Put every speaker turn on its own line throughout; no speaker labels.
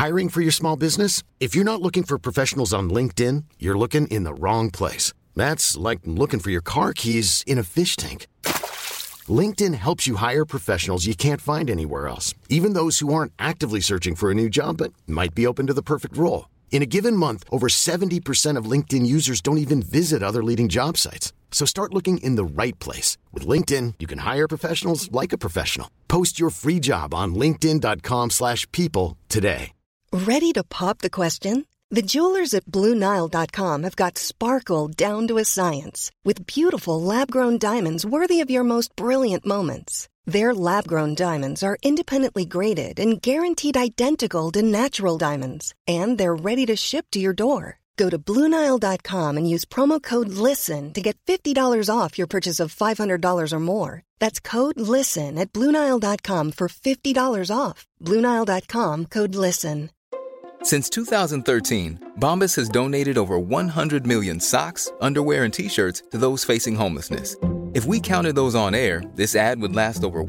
Hiring for your small business? If you're not looking for professionals on LinkedIn, you're looking in the wrong place. That's like looking for your car keys in a fish tank. LinkedIn helps you hire professionals you can't find anywhere else, even those who aren't actively searching for a new job but might be open to the perfect role. In a given month, over 70% of LinkedIn users don't even visit other leading job sites. So start looking in the right place. With LinkedIn, you can hire professionals like a professional. Post your free job on linkedin.com/people today.
Ready to pop the question? The jewelers at BlueNile.com have got sparkle down to a science with beautiful lab-grown diamonds worthy of your most brilliant moments. Their lab-grown diamonds are independently graded and guaranteed identical to natural diamonds, and they're ready to ship to your door. Go to BlueNile.com and use promo code LISTEN to get $50 off your purchase of $500 or more. That's code LISTEN at BlueNile.com for $50 off. BlueNile.com, code LISTEN.
Since 2013, Bombas has donated over 100 million socks, underwear, and T-shirts to those facing homelessness. If we counted those on air, this ad would last over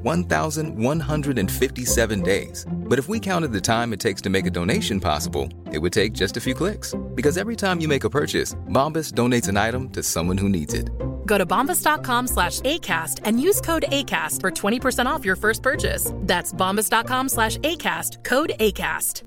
1,157 days. But if we counted the time it takes to make a donation possible, it would take just a few clicks. Because every time you make a purchase, Bombas donates an item to someone who needs it.
Go to bombas.com/ACAST and use code ACAST for 20% off your first purchase. That's bombas.com/ACAST, code ACAST.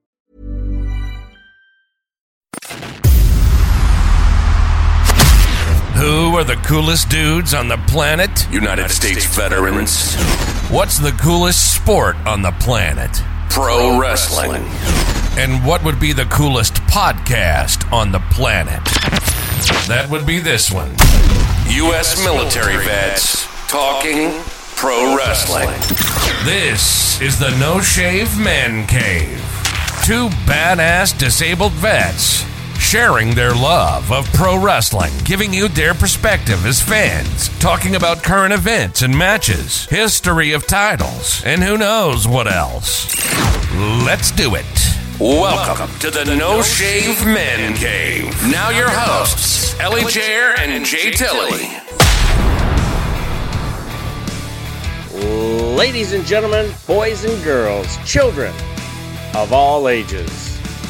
Who are the coolest dudes on the planet?
United States veterans.
What's the coolest sport on the planet?
Pro wrestling.
And what would be the coolest podcast on the planet? That would be this one.
U.S. military vets talking pro wrestling.
This is the No Shave Man Cave. Two badass disabled vets sharing their love of pro wrestling, giving you their perspective as fans, talking about current events and matches, history of titles, and who knows what else. Let's do it.
Welcome to the No Shave Men Cave. Now your hosts, Ellie Jair and Jay Tilley.
Ladies and gentlemen, boys and girls, children of all ages,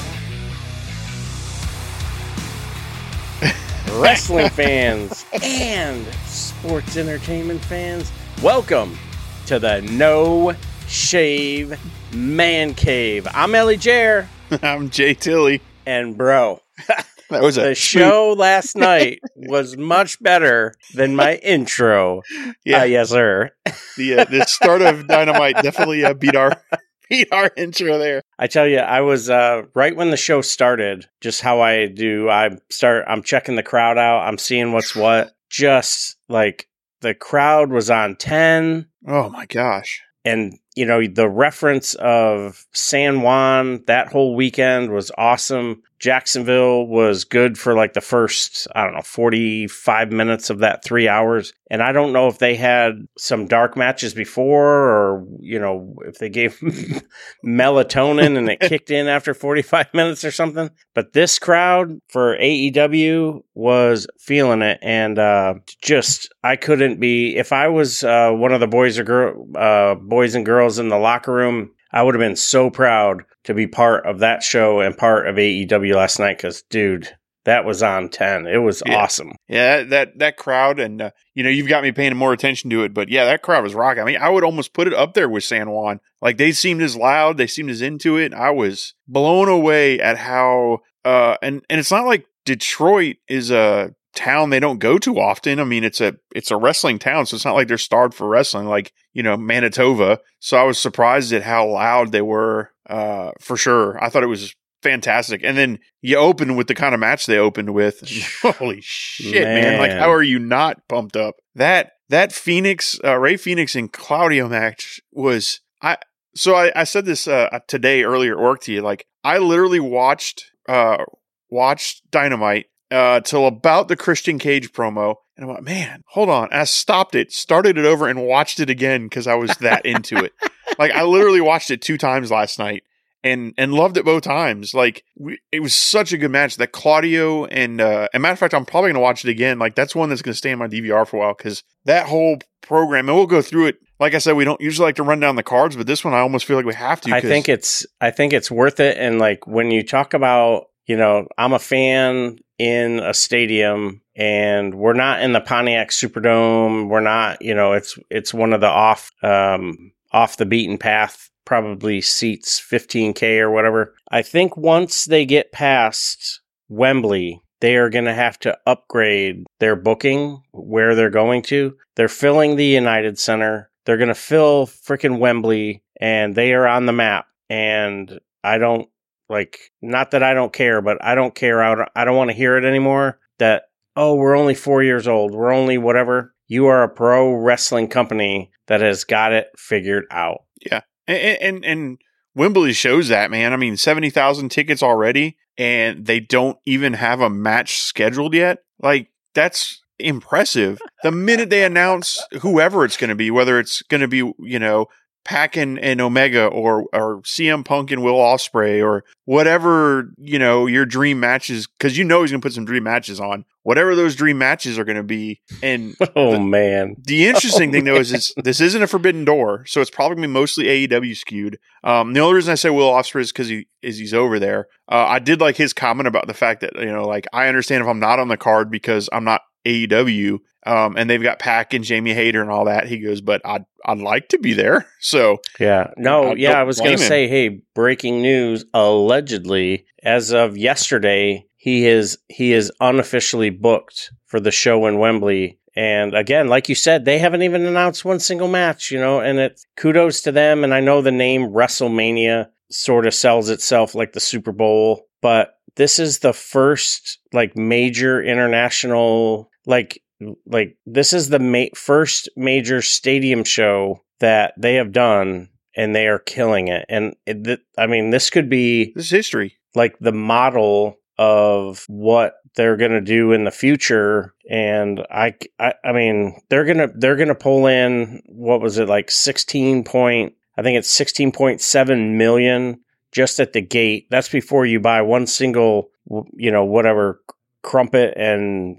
wrestling fans and sports entertainment fans, welcome to the No Shave Man Cave. I'm Ellie Jair.
I'm Jay Tilley.
And bro,
that was
the show last night was much better than my intro.
Yeah,
yes, sir.
The start of Dynamite definitely beat our intro there.
I tell you, I was right when the show started, just how I do. I'm checking the crowd out. I'm seeing what's what. Just like the crowd was on 10.
Oh my gosh.
And, you know, the reference of San Juan that whole weekend was awesome. Jacksonville was good for like the first, 45 minutes of that 3 hours. And I don't know if they had some dark matches before or, you know, if they gave melatonin and it kicked in after 45 minutes or something. But this crowd for AEW was feeling it. And I couldn't be, if I was one of the boys and girls in the locker room, I would have been so proud to be part of that show and part of AEW last night because, dude, that was on 10. It was awesome.
Yeah, that crowd, and, you've got me paying more attention to it, but yeah, that crowd was rocking. I mean, I would almost put it up there with San Juan. Like, they seemed as loud, they seemed as into it. I was blown away at how, and it's not like Detroit is a town they don't go to often. I mean, it's a wrestling town, so it's not like they're starved for wrestling like, Manitoba. So I was surprised at how loud they were, for sure. I thought it was fantastic. And then you open with the kind of match they opened with. Holy shit, man. Like, how are you not pumped up? That Phoenix, Ray Phoenix and Claudio match was, I said this today earlier at work to you. Like, I literally watched Dynamite till about the Christian Cage promo, and I'm like, man, hold on. I stopped it, started it over, and watched it again because I was that into it. Like, I literally watched it 2 times last night and loved it both times. Like, it was such a good match that Claudio and matter of fact, I'm probably going to watch it again. Like, that's one that's going to stay in my DVR for a while because that whole program, and we'll go through it like I said, we don't usually like to run down the cards, but this one I almost feel like we have to.
I think it's worth it. And like when you talk about, I'm a fan in a stadium, and we're not in the Pontiac Superdome. We're not, it's one of the off the beaten path, probably seats 15K or whatever. I think once they get past Wembley, they are going to have to upgrade their booking where they're going to. They're filling the United Center. They're going to fill freaking Wembley, and they are on the map. And I don't not that I don't care, but I don't care. I don't want to hear it anymore that, oh, we're only 4 years old. We're only whatever. You are a pro wrestling company that has got it figured out.
Yeah. And Wembley shows that, man. I mean, 70,000 tickets already, and they don't even have a match scheduled yet. Like, that's impressive. The minute they announce whoever it's going to be, whether it's going to be, Pac and Omega or CM Punk and Will Ospreay or whatever, your dream matches, because he's going to put some dream matches on, whatever those dream matches are going to be. And
man.
The interesting thing, though, is this isn't a forbidden door, so it's probably going to be mostly AEW skewed. The only reason I say Will Ospreay is because he's over there. I did like his comment about the fact that, I understand if I'm not on the card because I'm not AEW, and they've got Pac and Jamie Hayter and all that. He goes, but I'd like to be there. So
I was going to say, hey, breaking news, allegedly, as of yesterday, he is unofficially booked for the show in Wembley. And again, like you said, they haven't even announced one single match, and it's kudos to them. And I know the name WrestleMania sort of sells itself like the Super Bowl, but this is the first major international, this is the first major stadium show that they have done, and they are killing it. And this could be
this history,
the model of what they're going to do in the future. And I mean, they're going to pull in, what was it, 16.7 million just at the gate. That's before you buy one single, whatever crumpet and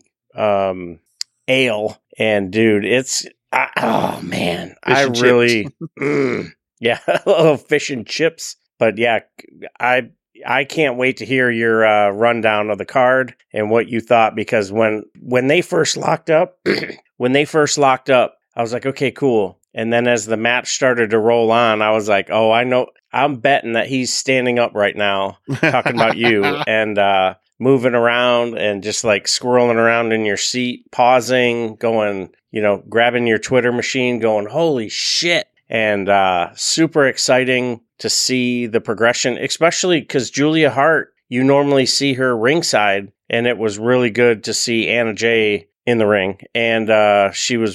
ale. And dude, it's oh man, I really yeah, a little fish and chips. But yeah, I can't wait to hear your rundown of the card and what you thought, because when they first locked up, I was like, okay, cool. And then as the match started to roll on, I was like, oh, I know. I'm betting that he's standing up right now talking about you and moving around and just squirreling around in your seat, pausing, going, grabbing your Twitter machine, going, holy shit. And super exciting to see the progression, especially because Julia Hart, you normally see her ringside, and it was really good to see Anna Jay in the ring, and she was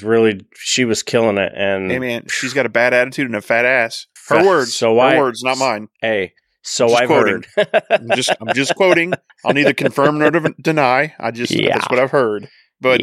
killing it. And
hey man, she's got a bad attitude and a fat ass. Her words, words, not mine.
Hey, so I've heard.
I'm just quoting. I'll neither confirm nor deny. That's what I've heard. But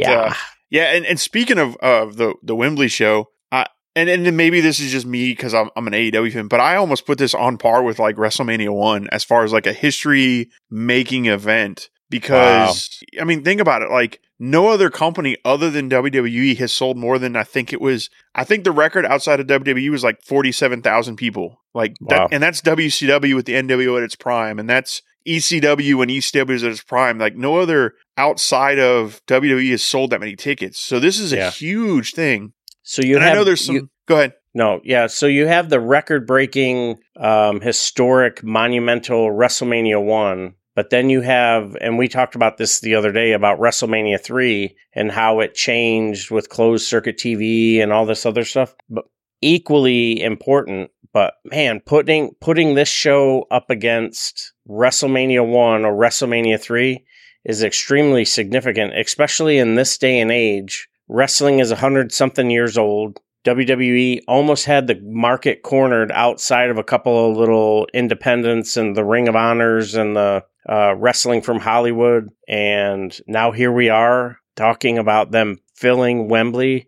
and speaking of the Wembley show, and then maybe this is just me because I'm an AEW fan, but I almost put this on par with WrestleMania 1 as far as a history making event. Because, wow. I mean, think about it. No other company other than WWE has sold more than, I think the record outside of WWE was 47,000 people.
Wow.
And that's WCW with the NWO at its prime. And that's ECW when ECW is at its prime. No other outside of WWE has sold that many tickets. So this is a huge thing.
So
I know there's some, go ahead.
No, yeah. So you have the record-breaking, historic, monumental WrestleMania 1. But then you have, and we talked about this the other day about WrestleMania 3 and how it changed with closed circuit TV and all this other stuff. But equally important, but man, putting this show up against WrestleMania 1 or WrestleMania 3 is extremely significant, especially in this day and age. Wrestling is 100-something years old. WWE almost had the market cornered outside of a couple of little independents and the Ring of Honors and the Wrestling from Hollywood. And now here we are talking about them filling Wembley.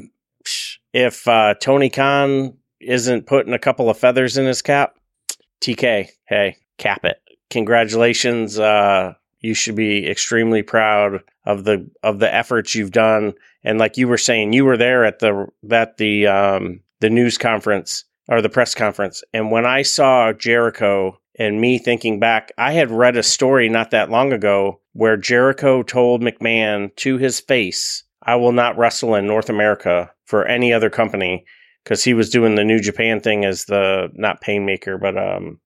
If Tony Khan isn't putting a couple of feathers in his cap, TK, hey, cap it. Congratulations. You should be extremely proud of the efforts you've done. And like you were saying, you were there at the the news conference or the press conference. And when I saw Jericho, and me thinking back, I had read a story not that long ago where Jericho told McMahon to his face, I will not wrestle in North America for any other company, because he was doing the New Japan thing as the, not Painmaker, but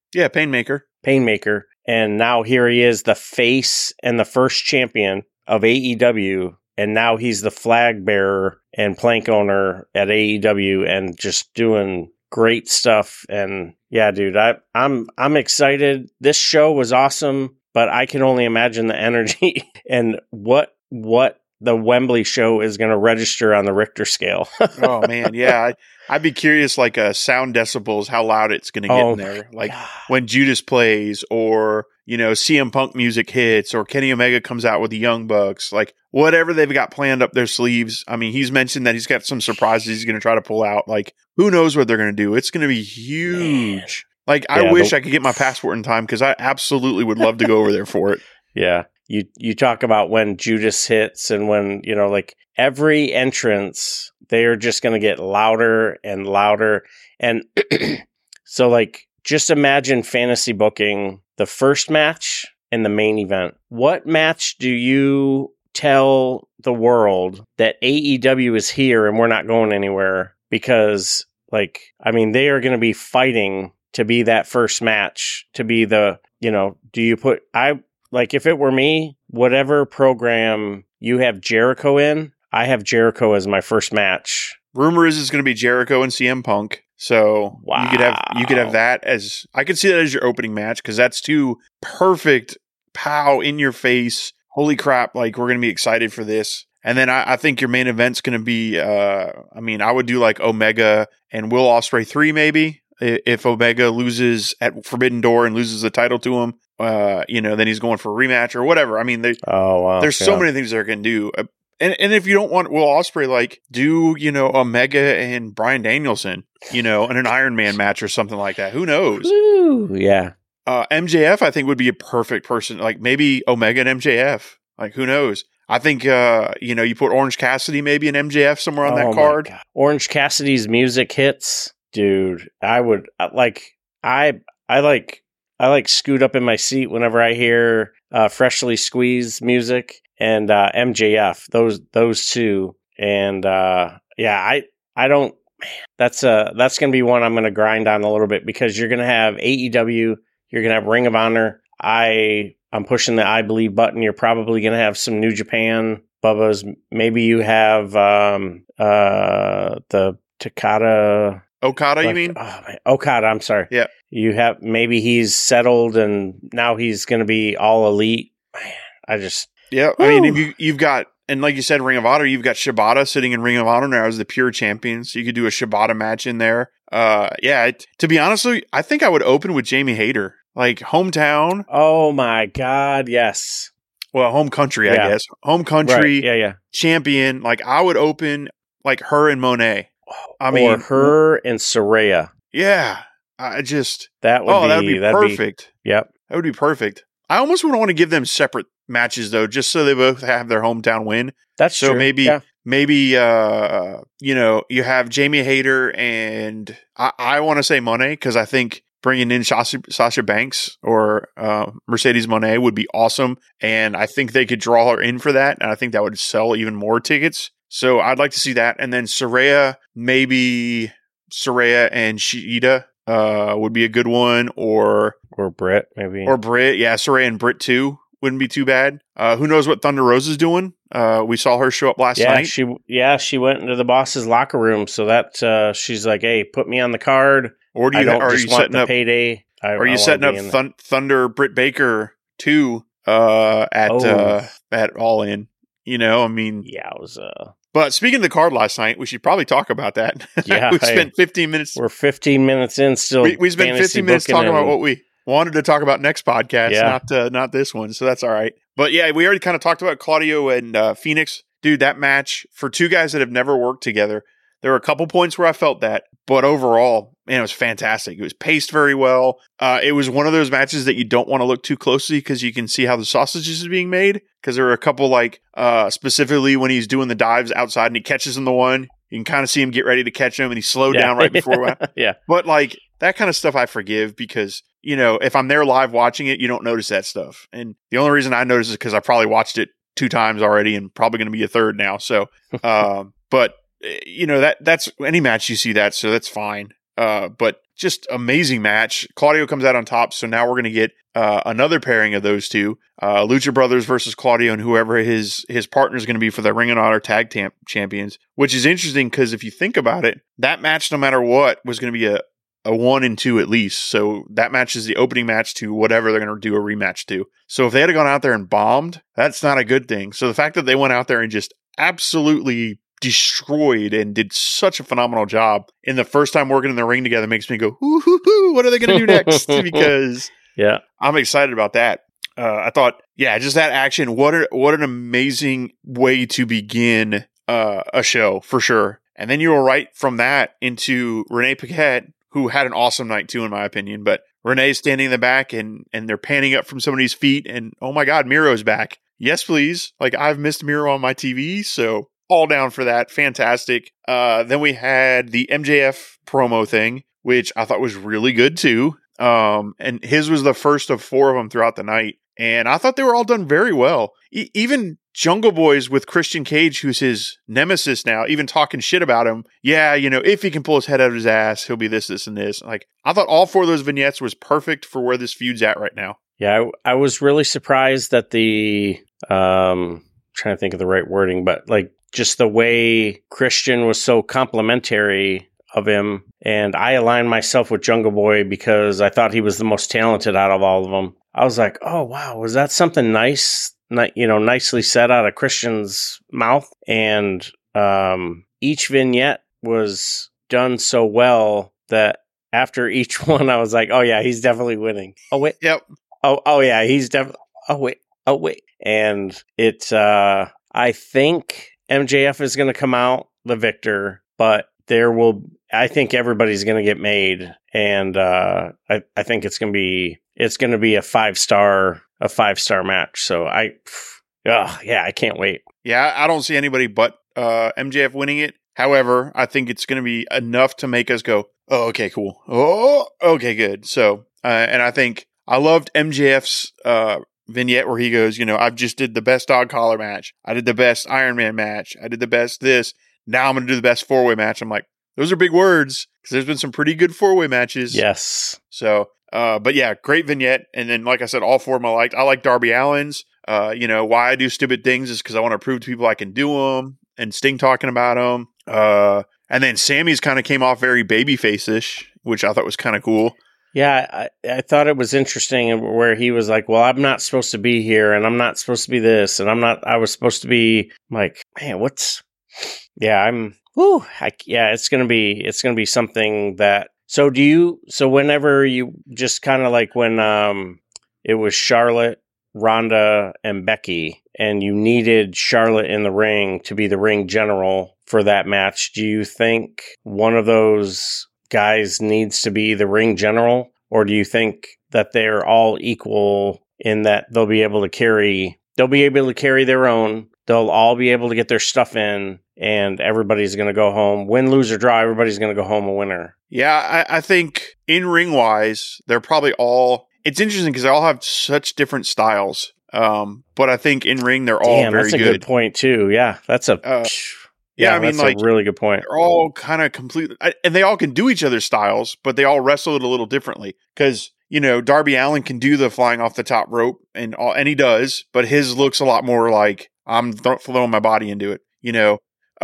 Painmaker. And now here he is, the face and the first champion of AEW. And now he's the flag bearer and plank owner at AEW and just doing great stuff. And yeah, dude, I'm excited. This show was awesome, but I can only imagine the energy and what the Wembley show is going to register on the Richter scale.
Oh man, yeah. I'd be curious, like sound decibels, how loud it's going to get in there. Like when Judas plays, or CM Punk music hits, or Kenny Omega comes out with the Young Bucks, like whatever they've got planned up their sleeves. I mean, he's mentioned that he's got some surprises he's going to try to pull out. Like, who knows what they're going to do? It's going to be huge. Man. Like, I wish I could get my passport in time, because I absolutely would love to go over there for it.
Yeah. You talk about when Judas hits, and when, like every entrance, they are just going to get louder and louder. And so, like, just imagine fantasy booking the first match and the main event. What match do you tell the world that AEW is here and we're not going anywhere? Because, like, I mean, they are going to be fighting to be that first match, to be the, do you put, like, if it were me, whatever program you have Jericho in, I have Jericho as my first match.
Rumor is it's going to be Jericho and CM Punk. So wow. you could have that as, I could see that as your opening match, because that's two perfect, pow, in your face. Holy crap. Like, we're going to be excited for this. And then I think your main event's going to be, I would do like Omega and Will Ospreay 3 maybe. If Omega loses at Forbidden Door and loses the title to him, then he's going for a rematch or whatever. I mean, there's so many things they're going to do. And if you don't want Will Ospreay, like, do, Omega and Bryan Danielson, in an Iron Man match or something like that. Who knows?
Ooh, yeah.
MJF, I think, would be a perfect person. Like, maybe Omega and MJF. Like, who knows? I think, you put Orange Cassidy maybe and MJF somewhere on that card.
Orange Cassidy's music hits. Dude, I would, I scoot up in my seat whenever I hear Freshly Squeezed music and MJF, those two. And I don't, man, that's going to be one I'm going to grind on a little bit, because you're going to have AEW, you're going to have Ring of Honor. I'm pushing the I Believe button. You're probably going to have some New Japan, Bubba's. Maybe you have the Takada.
Okada, you mean?
Oh, man. Okada, I'm sorry.
Yeah.
You have, maybe he's settled and now he's going to be all elite. Man,
Yeah, I mean, if you've got, and like you said, Ring of Honor, you've got Shibata sitting in Ring of Honor now as the pure champion, so you could do a Shibata match in there. To be honest with you, I think I would open with Jamie Hayter. Like, hometown.
Oh my God, yes.
Well, home country, I guess. Home country,
right. Yeah.
champion. Like, I would open, like, her and Monet.
Or her and Saraya.
Yeah.
That would be
perfect.
Yep.
That would be perfect. I almost would want to give them separate matches, though, just so they both have their hometown win.
That's true.
So maybe, you have Jamie Hayter and I want to say Monet, because I think bringing in Sasha Banks or Mercedes Moné would be awesome. And I think they could draw her in for that. And I think that would sell even more tickets. So I'd like to see that. And then Saraya, maybe Saraya and Shida would be a good one. Or
Britt, maybe.
Or Britt. Yeah, Saraya and Britt too wouldn't be too bad. Who knows what Thunder Rosa's doing? We saw her show up last night.
She went into the boss's locker room. So that she's like, hey, put me on the card.
Or do you,
are you setting up payday?
Are you setting up Thunder Britt Baker too at All In? I mean,
yeah, it was.
But speaking of the card last night, we should probably talk about that.
Yeah,
we spent 15 minutes.
We're 15 minutes in still.
We spent 15 minutes talking about what we wanted to talk about next podcast, not this one. So that's all right. But yeah, we already kind of talked about Claudio and Phoenix. Dude, that match for two guys that have never worked together. There were a couple points where I felt that, but overall, man, it was fantastic. It was paced very well. It was one of those matches that you don't want to look too closely because you can see how the sausages is being made. Because there were a couple, specifically when he's doing the dives outside and he catches in the one, You can kind of see him get ready to catch him, and he slowed down right before.
Yeah.
But like that kind of stuff I forgive because, you know, if I'm there live watching it, you don't notice that stuff. And the only reason I notice is because I probably watched it 2 times already and probably going to be a third now. So, but you know, that's any match you see that, so that's fine. But just amazing match. Claudio comes out on top. So now we're going to get another pairing of those two, Lucha Brothers versus Claudio and whoever his partner is going to be for the Ring of Honor Tag Champions, which is interesting because if you think about it, that match, no matter what, was going to be a 1 and 2 at least. So that match is the opening match to whatever they're going to do a rematch to. So if they had gone out there and bombed, that's not a good thing. So the fact that they went out there and just absolutely destroyed and did such a phenomenal job in the first time working in the ring together makes me go, hoo, what are they going to do next? Because
yeah,
I'm excited about that. I thought, yeah, just that action. What an amazing way to begin a show for sure. And then you were right from that into Renee Paquette, who had an awesome night too, in my opinion. But Renee's standing in the back and they're panning up from somebody's feet. And oh my God, Miro's back. Yes, please. Like I've missed Miro on my TV. So all down for that. Fantastic. Then we had the MJF promo thing, which I thought was really good too. And his was the first of 4 of them throughout the night. And I thought they were all done very well. Even Jungle Boys with Christian Cage, who's his nemesis now, even talking shit about him. Yeah, you know, if he can pull his head out of his ass, he'll be this, this, and this. Like, I thought all 4 of those vignettes was perfect for where this feud's at right now.
Yeah, I was really surprised that the, trying to think of the right wording, but like just the way Christian was so complimentary of him. And I aligned myself with Jungle Boy because I thought he was the most talented out of all of them. I was like, oh, wow, was that something nice, nicely said out of Christian's mouth? And each vignette was done so well that after each one, I was like, oh, yeah, he's definitely winning. Oh, wait.
Yep.
Oh, yeah, he's definitely. Oh, wait. And it's, I think MJF is going to come out the victor, but I think everybody's going to get made. And I think it's going to be a 5-star match. So I can't wait.
Yeah, I don't see anybody but MJF winning it. However, I think it's going to be enough to make us go, oh, okay, cool. Oh, okay, good. So, and I think I loved MJF's vignette where he goes, you know, I've just did the best dog collar match. I did the best Iron Man match. I did the best this. Now I'm going to do the best 4-way match. I'm like, those are big words because there's been some pretty good 4-way matches.
Yes.
So, but yeah, great vignette. And then, like I said, all 4 of them I liked. I like Darby Allin's. You know, why I do stupid things is because I want to prove to people I can do them, and Sting talking about them. And then Sammy's kind of came off very babyface-ish, which I thought was kind of cool.
Yeah, I thought it was interesting where he was like, well, I'm not supposed to be here, and I'm not supposed to be this, and I was supposed to be like, man, it's going to be something that, so whenever you just kind of like when, it was Charlotte, Ronda, and Becky, and you needed Charlotte in the ring to be the ring general for that match, do you think one of those guys needs to be the ring general, or do you think that they're all equal in that they'll be able to carry their own, they'll all be able to get their stuff in, and everybody's going to go home, win, lose, or draw, everybody's going to go home a winner?
Yeah, I think in ring wise, they're probably all, it's interesting because they all have such different styles. But I think in ring, they're all very good.
That's a good point too. Yeah, that's a,
yeah, I mean,
that's a really good point.
They're all kind of completely, and they all can do each other's styles, but they all wrestle it a little differently. Because, you know, Darby Allin can do the flying off the top rope, and he does, but his looks a lot more like I'm throwing my body into it. You know,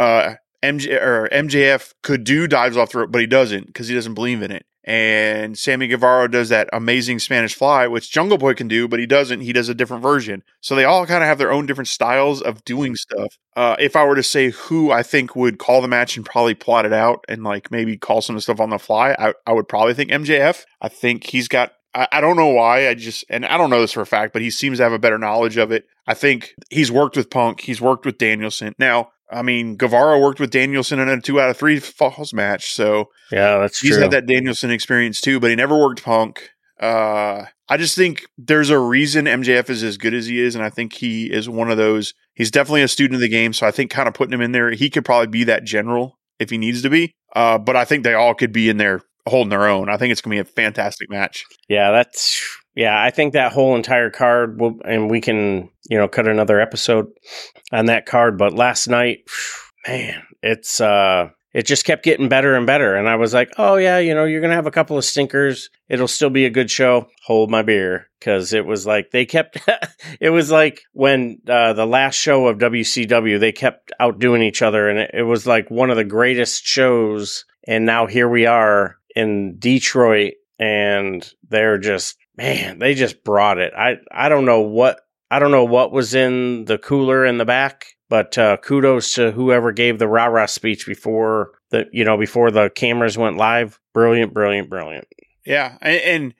MJF could do dives off the rope, but he doesn't because he doesn't believe in it. And Sammy Guevara does that amazing Spanish fly, which Jungle Boy can do, but he doesn't. He does a different version. So they all kind of have their own different styles of doing stuff. If I were to say who I think would call the match and probably plot it out and like maybe call some stuff on the fly, I would probably think MJF. I think he's got, I don't know why, and I don't know this for a fact, but he seems to have a better knowledge of it. I think he's worked with Punk. He's worked with Danielson. Now, I mean, Guevara worked with Danielson in a 2 out of 3 falls match. So
yeah, that's true.
He's had that Danielson experience too, but he never worked Punk. I just think there's a reason MJF is as good as he is. And I think he is one of those, he's definitely a student of the game. So I think kind of putting him in there, he could probably be that general if he needs to be. But I think they all could be in there holding their own. I think it's going to be a fantastic match.
Yeah, I think that whole entire card and we can, cut another episode on that card. But last night, man, it just kept getting better and better. And I was like, oh yeah, you're going to have a couple of stinkers. It'll still be a good show. Hold my beer. Cause it was like it was like when the last show of WCW, they kept outdoing each other. And it was like one of the greatest shows. And now here we are in Detroit and they're just, man, they just brought it. I don't know what was in the cooler in the back, but kudos to whoever gave the rah-rah speech before the cameras went live. Brilliant, brilliant, brilliant.
Yeah. And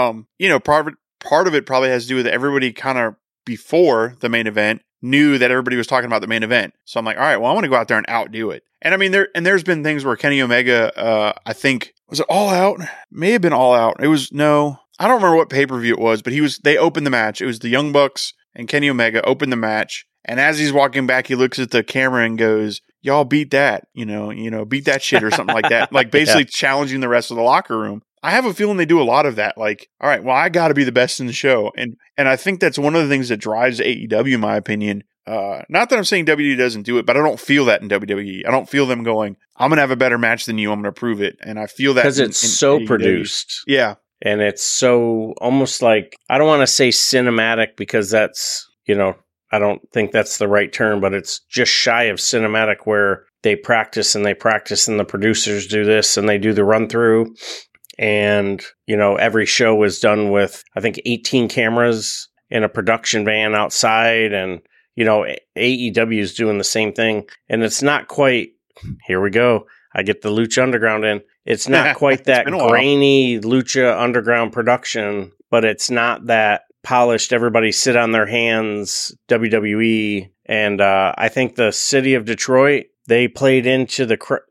part of it probably has to do with everybody kind of before the main event knew that everybody was talking about the main event. So I'm like, all right, well, I want to go out there and outdo it. And I mean, there's been things where Kenny Omega, I think, was it All Out? May have been All Out. I don't remember what pay-per-view it was, but they opened the match. It was the Young Bucks and Kenny Omega opened the match. And as he's walking back, he looks at the camera and goes, y'all beat that, beat that shit or something like that. Like basically challenging the rest of the locker room. I have a feeling they do a lot of that. Like, all right, well, I got to be the best in the show. And I think that's one of the things that drives AEW, in my opinion. Not that I'm saying WWE doesn't do it, but I don't feel that in WWE. I don't feel them going, I'm going to have a better match than you. I'm going to prove it. And I feel that
because it's so AEW. Produced.
Yeah.
And it's so almost like, I don't want to say cinematic because that's, I don't think that's the right term, but it's just shy of cinematic where they practice and the producers do this and they do the run through. And, every show is done with, I think, 18 cameras in a production van outside. And, AEW is doing the same thing. And it's not quite, here we go. I get the Lucha Underground in. It's not quite that grainy Lucha Underground production, but it's not that polished, everybody sit on their hands, WWE. And I think the city of Detroit, they played into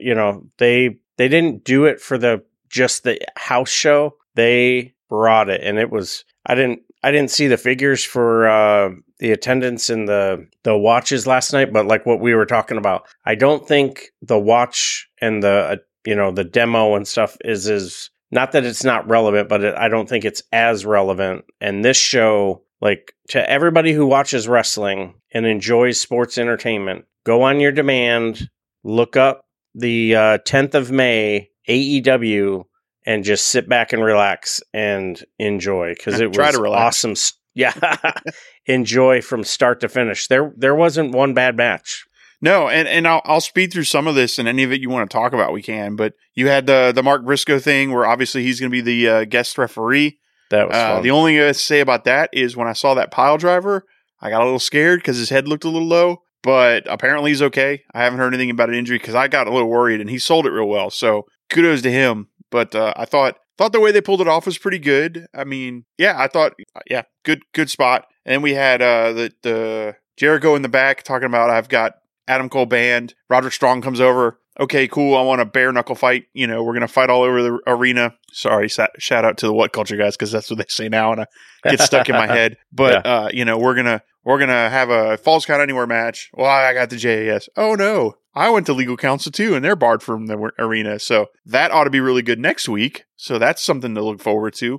they didn't do it for just the house show. They brought it, and it was, I didn't see the figures for the attendance and the watches last night, but like what we were talking about, I don't think the watch and the demo and stuff is not that it's not relevant, but I don't think it's as relevant. And this show, like to everybody who watches wrestling and enjoys sports entertainment, go on your demand, look up the 10th of May AEW and just sit back and relax and enjoy because it was awesome. Yeah. Enjoy from start to finish. There wasn't one bad match.
No, and I'll speed through some of this, and any of it you want to talk about, we can. But you had the Mark Briscoe thing, where obviously he's going to be the guest referee.
That was fun.
The only thing I say about that is when I saw that pile driver, I got a little scared because his head looked a little low. But apparently he's okay. I haven't heard anything about an injury because I got a little worried, and he sold it real well. So kudos to him. But I thought the way they pulled it off was pretty good. I mean, yeah, I thought, good spot. And we had the Jericho in the back talking about, I've got Adam Cole banned. Roderick Strong comes over. Okay, cool. I want a bare knuckle fight. We're going to fight all over the arena. Sorry, shout out to the What Culture guys, because that's what they say now, and I get stuck in my head. But we're gonna have a Falls Count Anywhere match. Well, I got the JAS. Oh no, I went to legal counsel too, and they're barred from the arena. So that ought to be really good next week. So that's something to look forward to.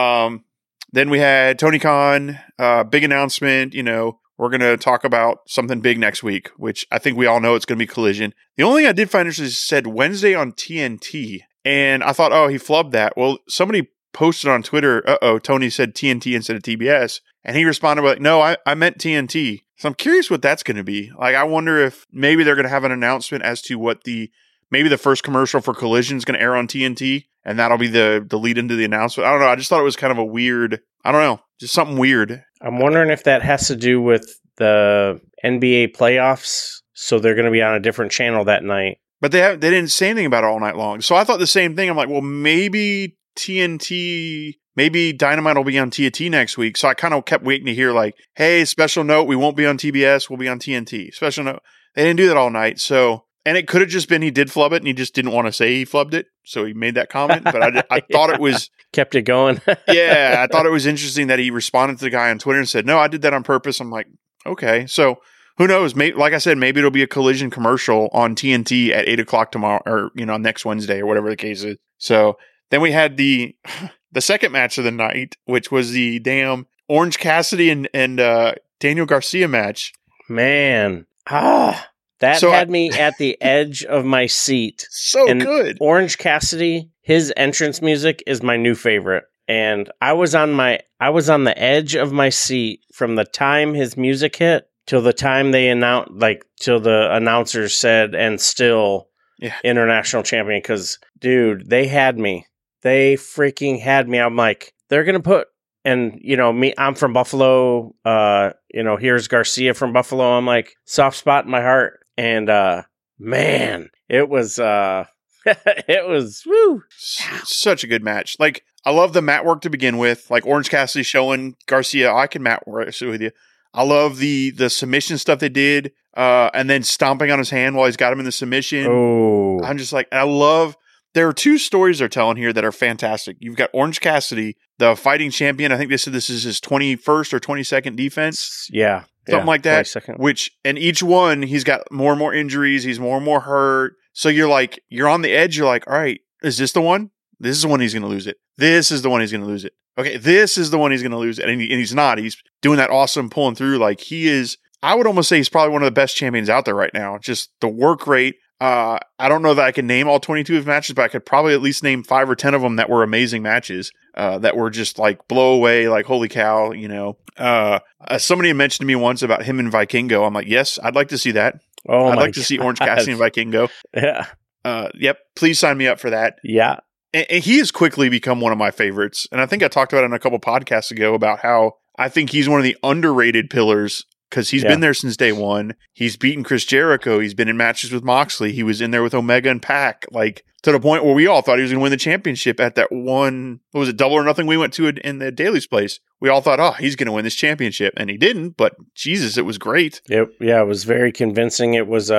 Then we had Tony Khan, big announcement. We're going to talk about something big next week, which I think we all know it's going to be Collision. The only thing I did find interesting is said Wednesday on TNT. And I thought, oh, he flubbed that. Well, somebody posted on Twitter, Tony said TNT instead of TBS. And he responded with, no, I meant TNT. So I'm curious what that's going to be. Like, I wonder if maybe they're going to have an announcement as to what maybe the first commercial for Collision is going to air on TNT. And that'll be the lead into the announcement. I don't know. I just thought it was kind of a weird, I don't know, just something weird.
I'm wondering if that has to do with the NBA playoffs. So they're going to be on a different channel that night.
But they didn't say anything about it all night long. So I thought the same thing. I'm like, well, maybe TNT, maybe Dynamite will be on TNT next week. So I kind of kept waiting to hear like, hey, special note, we won't be on TBS. We'll be on TNT. Special note. They didn't do that all night. So, and it could have just been he did flub it and he just didn't want to say he flubbed it. So he made that comment. But I thought it was...
Kept it going.
Yeah, I thought it was interesting that he responded to the guy on Twitter and said, no, I did that on purpose. I'm like, okay. So who knows? Maybe, like I said, maybe it'll be a Collision commercial on TNT at 8:00 tomorrow, or next Wednesday, or whatever the case is. So then we had the second match of the night, which was the damn Orange Cassidy and Daniel Garcia match.
Man, that had me at the edge of my seat.
So good.
Orange Cassidy, his entrance music is my new favorite. And I was on the edge of my seat from the time his music hit till the time they announced, till the announcers said, and still international champion. Because, dude, they had me. They freaking had me. I'm like, they're going to put, and, me, I'm from Buffalo. Here's Garcia from Buffalo. I'm like, soft spot in my heart. And, man, it was, it was, woo.
Such a good match. Like, I love the mat work to begin with. Like, Orange Cassidy showing Garcia, I can mat work with you. I love the submission stuff they did, and then stomping on his hand while he's got him in the submission.
Oh.
I'm just like, I love, there are two stories they're telling here that are fantastic. You've got Orange Cassidy, the fighting champion. I think they said this is his 21st or 22nd defense.
Yeah.
Something like that.
22nd.
And each one, he's got more and more injuries. He's more and more hurt. So you're on the edge. You're like, all right, is this the one? This is the one he's going to lose it. This is the one he's going to lose it. Okay, this is the one he's going to lose it. And he's not. He's doing that awesome pulling through. Like, he is, I would almost say he's probably one of the best champions out there right now. Just the work rate. I don't know that I can name all 22 of his matches, but I could probably at least name 5 or 10 of them that were amazing matches, that were just like blow away, like, holy cow, somebody mentioned to me once about him and Vikingo. I'm like, yes, I'd like to see that.
Oh,
I'd like to see Orange Cassidy and Vikingo.
Yeah.
Yep. Please sign me up for that.
Yeah.
And he has quickly become one of my favorites. And I think I talked about it on a couple podcasts ago about how I think he's one of the underrated pillars, because he's been there since day one. He's beaten Chris Jericho. He's been in matches with Moxley. He was in there with Omega and Pac, like, to the point where we all thought he was going to win the championship at that one, what was it, Double or Nothing we went to in the Daly's place. We all thought, oh, he's going to win this championship. And he didn't, but Jesus, it was great.
Yep. Yeah, it was very convincing. It was,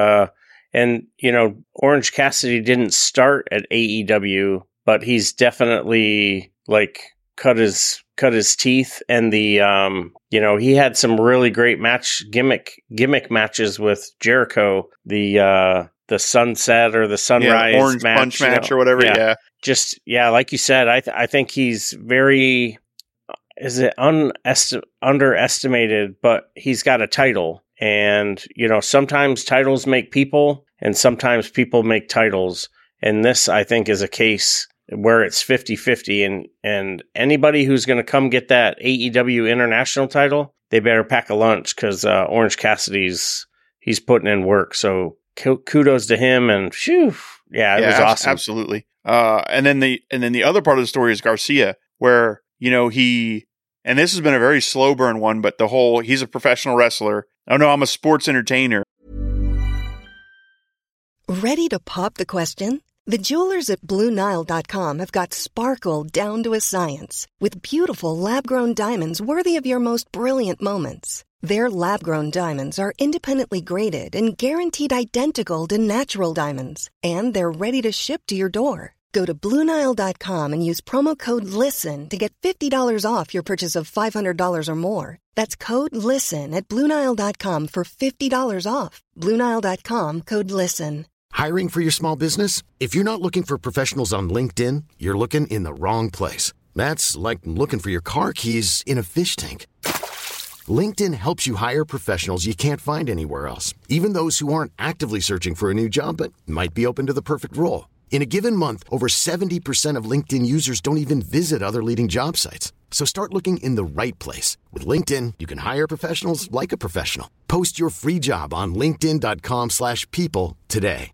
Orange Cassidy didn't start at AEW, but he's definitely, like, cut his teeth, and the he had some really great gimmick matches with Jericho, the sunset or the sunrise
orange
match,
punch match or whatever.
Just like you said, I think he's very, is it underestimated, but he's got a title, and sometimes titles make people, and sometimes people make titles, and this, I think, is a case where it's 50-50, and anybody who's going to come get that AEW international title, they better pack a lunch, because Orange Cassidy's, he's putting in work. So kudos to him, and it was awesome.
Absolutely. And then the other part of the story is Garcia, where, he, and this has been a very slow burn one, but he's a professional wrestler. Oh no, I'm a sports entertainer.
Ready to pop the question? The jewelers at BlueNile.com have got sparkle down to a science with beautiful lab-grown diamonds worthy of your most brilliant moments. Their lab-grown diamonds are independently graded and guaranteed identical to natural diamonds, and they're ready to ship to your door. Go to BlueNile.com and use promo code LISTEN to get $50 off your purchase of $500 or more. That's code LISTEN at BlueNile.com for $50 off. BlueNile.com, code LISTEN.
Hiring for your small business? If you're not looking for professionals on LinkedIn, you're looking in the wrong place. That's like looking for your car keys in a fish tank. LinkedIn helps you hire professionals you can't find anywhere else, even those who aren't actively searching for a new job but might be open to the perfect role. In a given month, over 70% of LinkedIn users don't even visit other leading job sites. So start looking in the right place. With LinkedIn, you can hire professionals like a professional. Post your free job on linkedin.com/people today.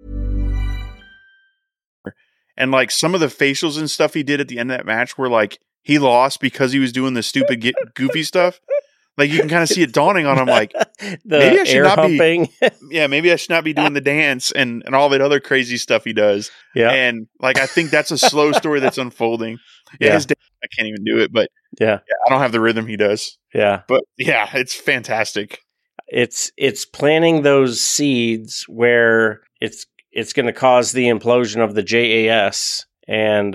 And like some of the facials and stuff he did at the end of that match were like, he lost because he was doing the stupid goofy stuff. Like, you can kind of see it dawning on him, like, maybe I should not be. Yeah, maybe I should not be doing the dance and all that other crazy stuff he does.
Yeah,
and like, I think that's a slow story that's unfolding. Yeah, his dance, I can't even do it, but yeah, I don't have the rhythm he does.
Yeah,
but yeah, it's fantastic.
It's planting those seeds where it's going to cause the implosion of the JAS, and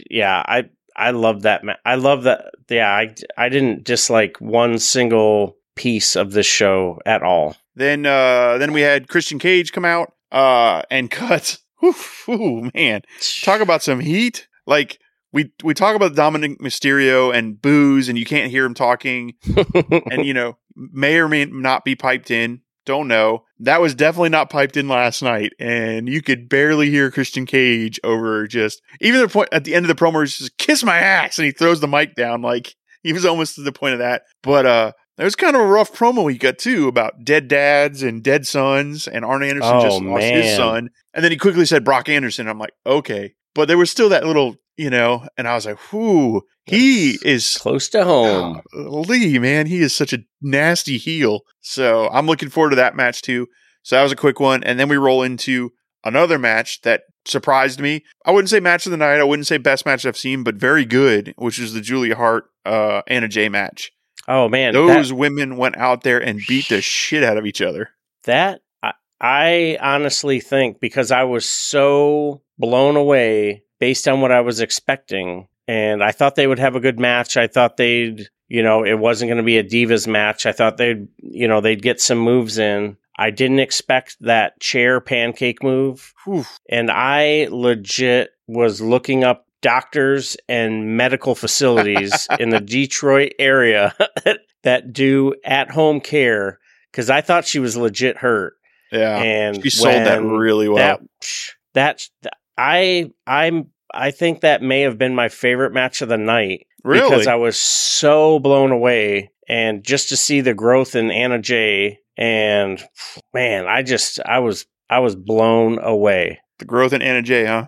I love that. I love that. Yeah, I didn't dislike one single piece of this show at all.
Then we had Christian Cage come out and cut. Ooh, man, talk about some heat. Like we talk about Dominic Mysterio and booze, and you can't hear him talking, and may or may not be piped in. Don't know. That was definitely not piped in last night, and you could barely hear Christian Cage over just even the point at the end of the promo. He's just kiss my ass, and he throws the mic down like he was almost to the point of that. But it was kind of a rough promo he got too about dead dads and dead sons, and Arn Anderson just lost his son, and then he quickly said Brock Anderson. I'm like, okay, but there was still that little, and I was like, whoo. He is
close to home.
Lee, man, he is such a nasty heel. So I'm looking forward to that match too. So that was a quick one. And then we roll into another match that surprised me. I wouldn't say match of the night. I wouldn't say best match I've seen, but very good, which is the Julia Hart, Anna Jay match.
Oh, man.
Those women went out there and beat the shit out of each other.
That, I honestly think, because I was so blown away based on what I was expecting, and I thought they would have a good match. I thought it wasn't going to be a Divas match. I thought they'd get some moves in. I didn't expect that chair pancake move. Whew. And I legit was looking up doctors and medical facilities in the Detroit area that do at-home care, because I thought she was legit hurt.
Yeah,
and
she sold that really well.
I think that may have been my favorite match of the night.
Really?
Because I was so blown away, and just to see the growth in Anna Jay, and man, I was blown away.
The growth in Anna Jay, huh?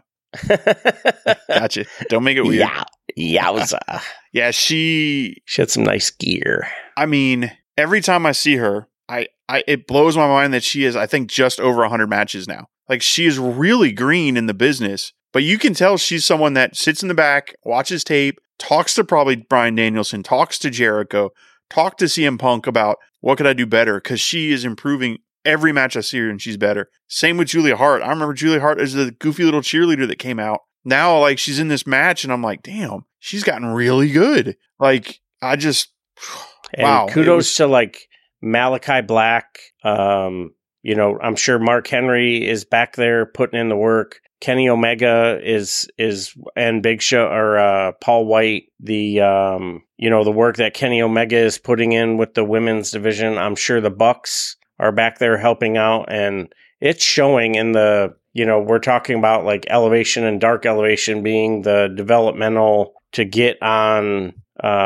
Gotcha. Don't make it weird.
Yowza.
Yeah, she
had some nice gear.
I mean, every time I see her, it blows my mind that she is, I think, just over 100 matches now. Like, she is really green in the business, but you can tell she's someone that sits in the back, watches tape, talks to probably Bryan Danielson, talks to Jericho, talk to CM Punk about what could I do better, because she is improving every match I see her and she's better. Same with Julia Hart. I remember Julia Hart as the goofy little cheerleader that came out. Now, like, she's in this match and I'm like, damn, she's gotten really good. Like, I just, wow.
Kudos to like Malachi Black. I'm sure Mark Henry is back there putting in the work. Kenny Omega is and Big Show or Paul White, the work that Kenny Omega is putting in with the women's division. I'm sure the Bucks are back there helping out, and it's showing in the, we're talking about like Elevation and Dark Elevation being the developmental to get on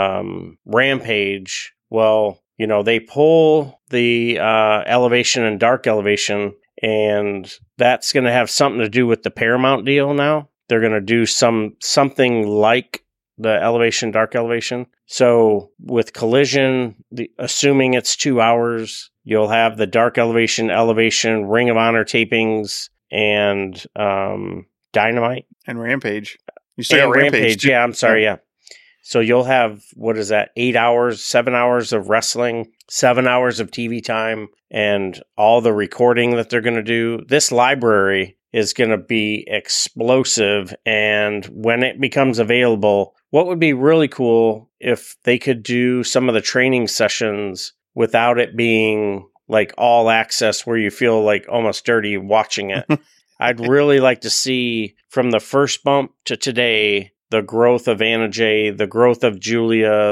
Rampage. Well, they pull the Elevation and Dark Elevation, and that's going to have something to do with the Paramount deal now. They're going to do something like the Elevation, Dark Elevation. So with Collision, assuming it's 2 hours, you'll have the Dark Elevation, Ring of Honor tapings, and Dynamite.
And Rampage. You still got Rampage.
Yeah, I'm sorry, yeah. So you'll have, 8 hours, 7 hours of wrestling, 7 hours of TV time, and all the recording that they're going to do. This library is going to be explosive, and when it becomes available, what would be really cool if they could do some of the training sessions without it being like all access where you feel like almost dirty watching it. I'd really like to see from the first bump to today the growth of Anna Jay, the growth of Julia,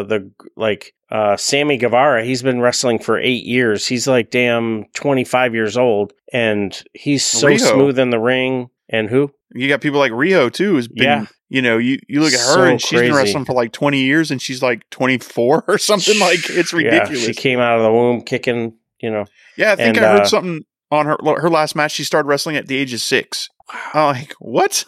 Sammy Guevara. He's been wrestling for 8 years. He's like damn 25 years old, and he's so
Riho.
smooth in the ring. And who?
You got people like Riho too, who's been, you look at her
So
and she's been
crazy.
wrestling for like 20 years and she's like 24 or something. Like, it's ridiculous.
Yeah, she came out of the womb kicking,
Yeah, I think I heard something on her last match. She started wrestling at the age of 6. I'm like, what?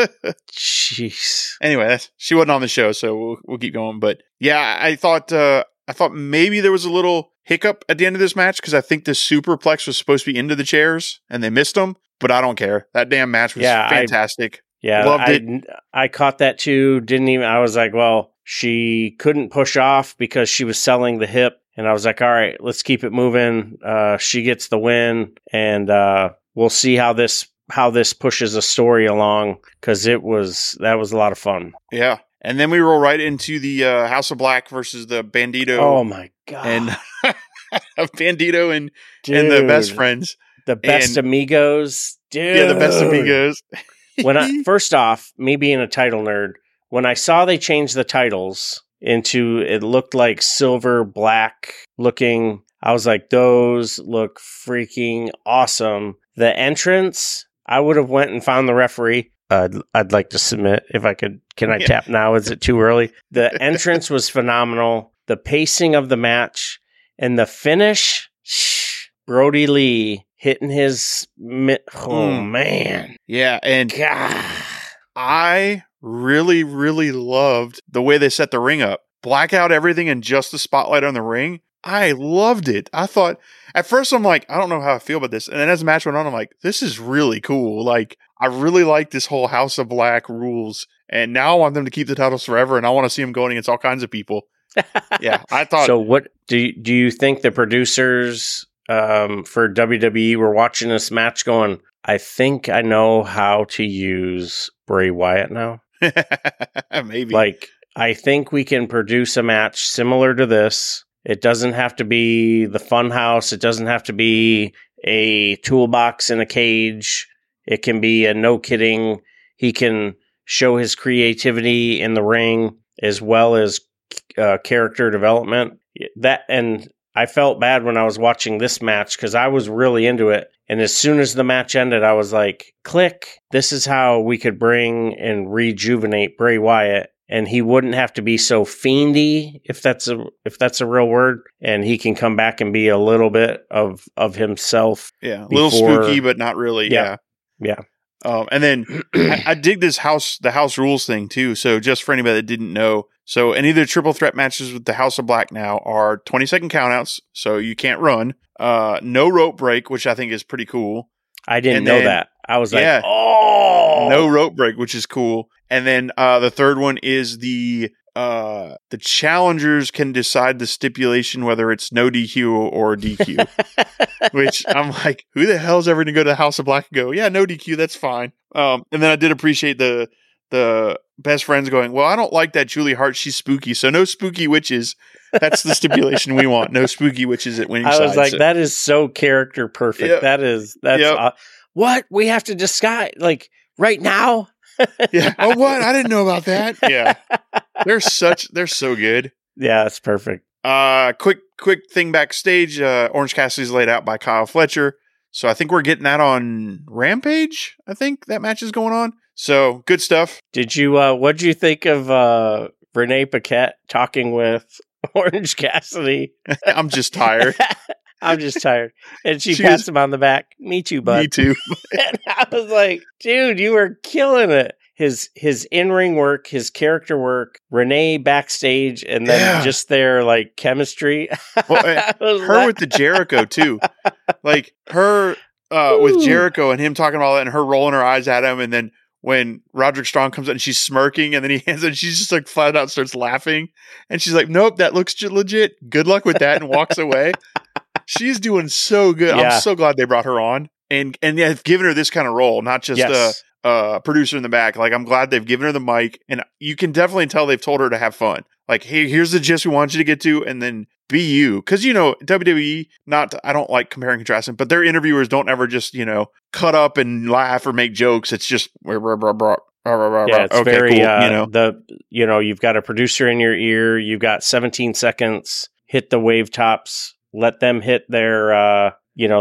Jeez.
Anyway, she wasn't on the show, so we'll keep going. But yeah, I thought maybe there was a little hiccup at the end of this match because I think the superplex was supposed to be into the chairs and they missed them. But I don't care. That damn match was fantastic. Loved it.
I caught that too. I was like, well, she couldn't push off because she was selling the hip. And I was like, all right, let's keep it moving. She gets the win, and we'll see how this pushes a story along, because that was a lot of fun.
Yeah. And then we roll right into the House of Black versus the Bandito.
Oh my God.
And of Bandito and the Best Friends.
The Best Amigos. Dude.
Yeah, the Best Amigos.
First off, me being a title nerd, when I saw they changed the titles into, it looked like silver, black looking, I was like, those look freaking awesome. The entrance, I would have went and found the referee. I'd like to submit if I could. Can I tap now? Is it too early? The entrance was phenomenal. The pacing of the match and the finish, Brody Lee hitting his man.
Yeah, and
God.
I really, really loved the way they set the ring up. Black out everything and just the spotlight on the ring. I loved it. I thought, at first I'm like, I don't know how I feel about this. And then as the match went on, I'm like, this is really cool. Like, I really like this whole House of Black rules. And now I want them to keep the titles forever. And I want to see them going against all kinds of people. Yeah, I thought.
So what do you think the producers for WWE were watching this match going, I think I know how to use Bray Wyatt now?
Maybe.
Like, I think we can produce a match similar to this. It doesn't have to be the Funhouse. It doesn't have to be a toolbox in a cage. It can be a no kidding. He can show his creativity in the ring as well as character development. And I felt bad when I was watching this match because I was really into it. And as soon as the match ended, I was like, click. This is how we could bring and rejuvenate Bray Wyatt. And he wouldn't have to be so fiendy, if that's a real word. And he can come back and be a little bit of himself.
Yeah, a little spooky, but not really.
Yeah.
And then I dig the house rules thing too. So just for anybody that didn't know, so any of the triple threat matches with the House of Black now are 20-second countouts, so you can't run. No rope break, which I think is pretty cool.
I didn't know that. I was like,
no rope break, which is cool. And then the third one is the challengers can decide the stipulation whether it's no DQ or DQ. Which I'm like, who the hell's ever going to go to the House of Black and go, yeah, no DQ, that's fine. And then I did appreciate the Best Friends going, well, I don't like that Julie Hart, she's spooky, so no spooky witches. That's the stipulation we want. No spooky witches at winning sides.
I was like, that is so character perfect. That's what we have to disguise, like right now.
Yeah. Oh, what? I didn't know about that. Yeah. They're so good.
Yeah, it's perfect.
Quick thing backstage. Orange Cassidy's laid out by Kyle Fletcher. So I think we're getting that on Rampage. I think that match is going on. So good stuff.
Did you, what'd you think of, Renee Paquette talking with Orange Cassidy?
I'm just tired.
I'm just tired. And she pats him on the back. Me too, bud.
Me too.
And I was like, dude, you were killing it. His in-ring work, his character work, Renee backstage, and then just their like chemistry.
Well, her with the Jericho too. Like her with Jericho and him talking about that and her rolling her eyes at him, and then when Roderick Strong comes out and she's smirking, and then he hands it and she's just like flat out starts laughing. And she's like, nope, that looks legit. Good luck with that, and walks away. She's doing so good. Yeah. I'm so glad they brought her on. And they've given her this kind of role, not just a producer in the back. Like, I'm glad they've given her the mic, and you can definitely tell they've told her to have fun. Like, hey, here's the gist we want you to get to, and then be you. Because, WWE, I don't like comparing and contrasting, but their interviewers don't ever just, cut up and laugh or make jokes. It's just,
yeah, it's okay, very, cool, you've got a producer in your ear, you've got 17 seconds, hit the wave tops, let them hit their,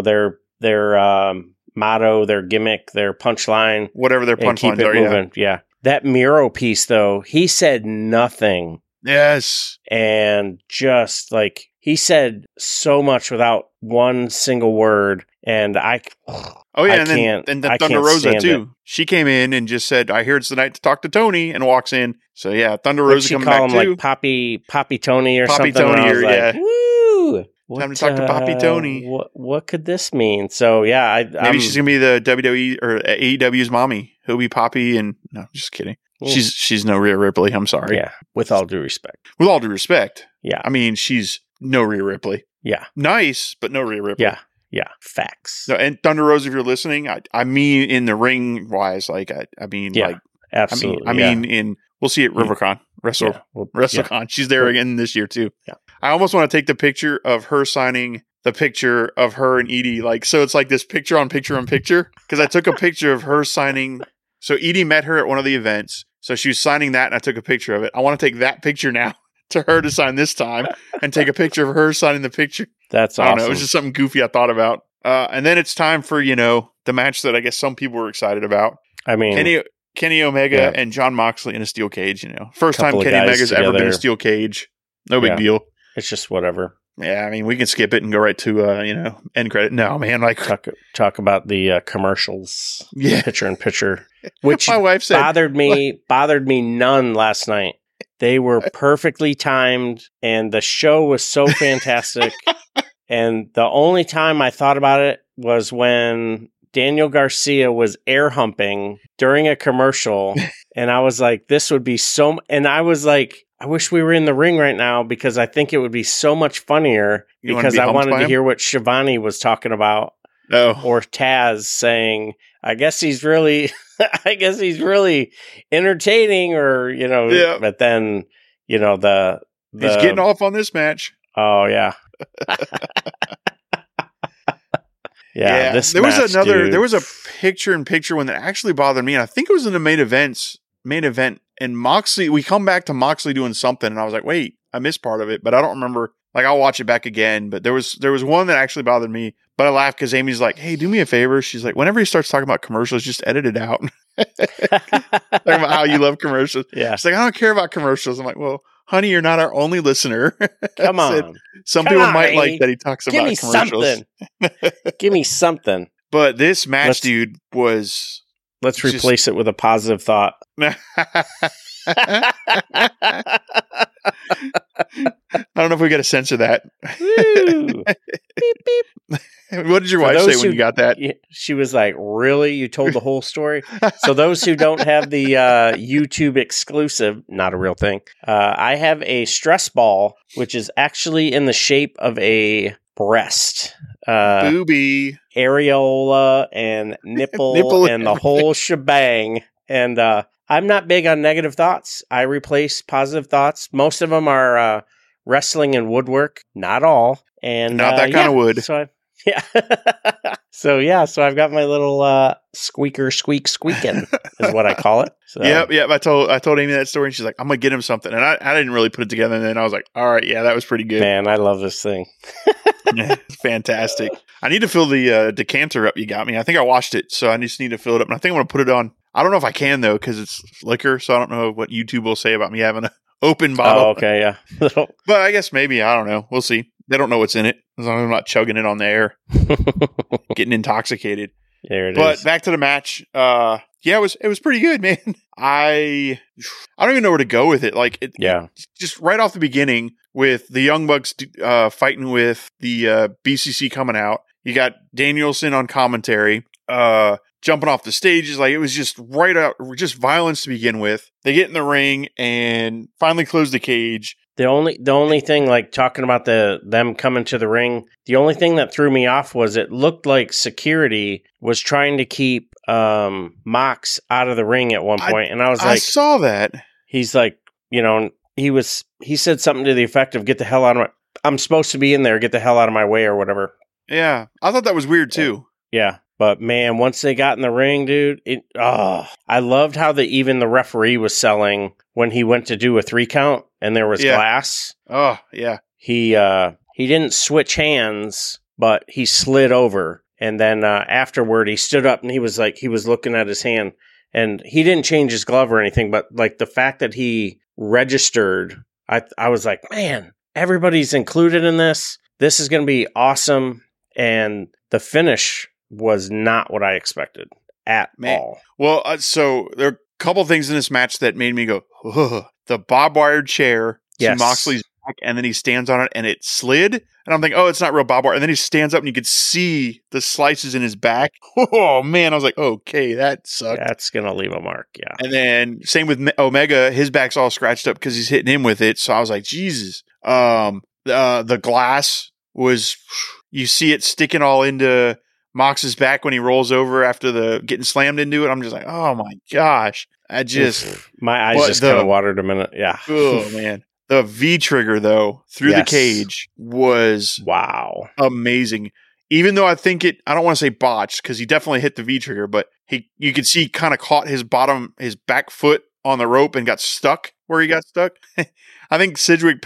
their motto, their gimmick, their punchline.
Whatever their punchlines are,
yeah. That Miro piece, though, he said nothing.
Yes.
And just like, he said so much without one single word. And
and then Thunder Rosa too. She came in and just said, I hear it's the night to talk to Tony, and walks in. So yeah, Thunder Rosa coming back too.
Like Poppy Tony or something.
Tony,
like, woo!
Time to talk to Poppy Tony.
What could this mean? So yeah,
maybe she's gonna be the WWE or AEW's mommy. Who'll be Poppy? And no, just kidding. She's no Rhea Ripley. I'm sorry.
Yeah, with all due respect.
With all due respect.
Yeah,
I mean she's no Rhea Ripley.
Yeah,
nice, but no Rhea Ripley.
Yeah, facts.
No, and Thunder Rosa, if you're listening, I mean in the ring wise, like I mean, like
absolutely.
I mean in we'll see at RiverCon. WrestleCon.
Yeah.
She's there again this year too.
Yeah.
I almost want to take the picture of her signing the picture of her and Edie. Like, so it's like this picture on picture on picture. Because I took a picture of her signing. So Edie met her at one of the events. So she was signing that and I took a picture of it. I want to take that picture now to her to sign this time and take a picture of her signing the picture.
That's awesome.
I don't know. It was just something goofy I thought about. And then it's time for, the match that I guess some people were excited about.
I mean,
Kenny Omega and John Moxley in a steel cage, First time Kenny Omega's ever been in a steel cage. No big deal.
It's just whatever.
Yeah, I mean, we can skip it and go right to, end credit. No, man, like
talk about the commercials, picture in picture, which
my wife said
bothered me none last night. They were perfectly timed, and the show was so fantastic. And the only time I thought about it was when Daniel Garcia was air humping during a commercial, and I was like, "This would be so." And I was like, I wish we were in the ring right now because I think it would be so much funny because I wanted to hear what Shivani was talking about.
Oh.
Or Taz saying, I guess he's really entertaining or, but then, the
he's getting off on this match.
Oh yeah. Yeah.
There was a picture in picture one that actually bothered me. And I think it was in the main event. And Moxley, we come back to Moxley doing something, and I was like, wait, I missed part of it, but I don't remember. Like, I'll watch it back again. But there was one that actually bothered me, but I laughed because Amy's like, hey, do me a favor. She's like, whenever he starts talking about commercials, just edit it out. Talking about how you love commercials.
Yeah.
She's like, I don't care about commercials. I'm like, well, honey, you're not our only listener.
Come on.
Some people might like that he talks about commercials.
Give me something.
But this match, dude, was...
Let's replace it with a positive thought.
I don't know if we got to censor that. Beep, beep. What did your wife say when you got that?
She was like, really? You told the whole story? So those who don't have the YouTube exclusive, not a real thing, I have a stress ball, which is actually in the shape of a breast.
Booby.
Areola and nipple and the whole shebang. And I'm not big on negative thoughts. I replace positive thoughts. Most of them are wrestling and woodwork. Not all. And
not that kind of wood.
So so I've got my little squeaking is what I call it. So.
Yep. I told Amy that story, and she's like, I'm gonna get him something. And I didn't really put it together, and then I was like, all right, yeah, that was pretty good.
Man, I love this thing.
Fantastic. I need to fill the decanter up you got me. I think I washed it, so I just need to fill it up. And I think I'm going to put it on. I don't know if I can, though, because it's liquor, so I don't know what YouTube will say about me having an open bottle.
Oh, okay, yeah.
But I guess maybe, I don't know. We'll see. They don't know what's in it, as long as I'm not chugging it on the air. Getting intoxicated.
There it is.
But back to the match. It was pretty good, man. I don't even know where to go with it. Like, just right off the beginning with the Young Bucks fighting with the BCC coming out. You got Danielson on commentary, jumping off the stages. Like, it was just right out, just violence to begin with. They get in the ring and finally close the cage.
The only thing, like, talking about them coming to the ring, the only thing that threw me off was it looked like security was trying to keep Mox out of the ring at one point, and I was like, I
saw that.
He's like, he said something to the effect of, "Get the hell out of my, I'm supposed to be in there. Get the hell out of my way," or whatever.
Yeah, I thought that was weird too.
Yeah. But man, once they got in the ring, dude, I loved how even the referee was selling when he went to do a 3 count and there was glass.
Oh, yeah.
He didn't switch hands, but he slid over. And then afterward, he stood up and he was looking at his hand, and he didn't change his glove or anything. But like the fact that he registered, I was like, man, everybody's included in this. This is going to be awesome. And the finish was not what I expected at all.
Well, so there are a couple things in this match that made me go, ugh. The barbed wire chair to Moxley's back, and then he stands on it and it slid. And I'm thinking, oh, it's not real barbed wire. And then he stands up and you could see the slices in his back. Oh, man. I was like, okay, that sucked.
That's going to leave a mark, yeah.
And then same with Omega. His back's all scratched up because he's hitting him with it. So I was like, Jesus. The glass was, you see it sticking all into Mox's back when he rolls over after getting slammed into it. I'm just like, oh my gosh.
my eyes just kind of watered a minute. Yeah.
Oh man. The V trigger though through the cage was amazing. Even though I don't want to say botched because he definitely hit the V trigger, but you could see he kind of caught his back foot on the rope and got stuck where he got stuck. I think Sidgwick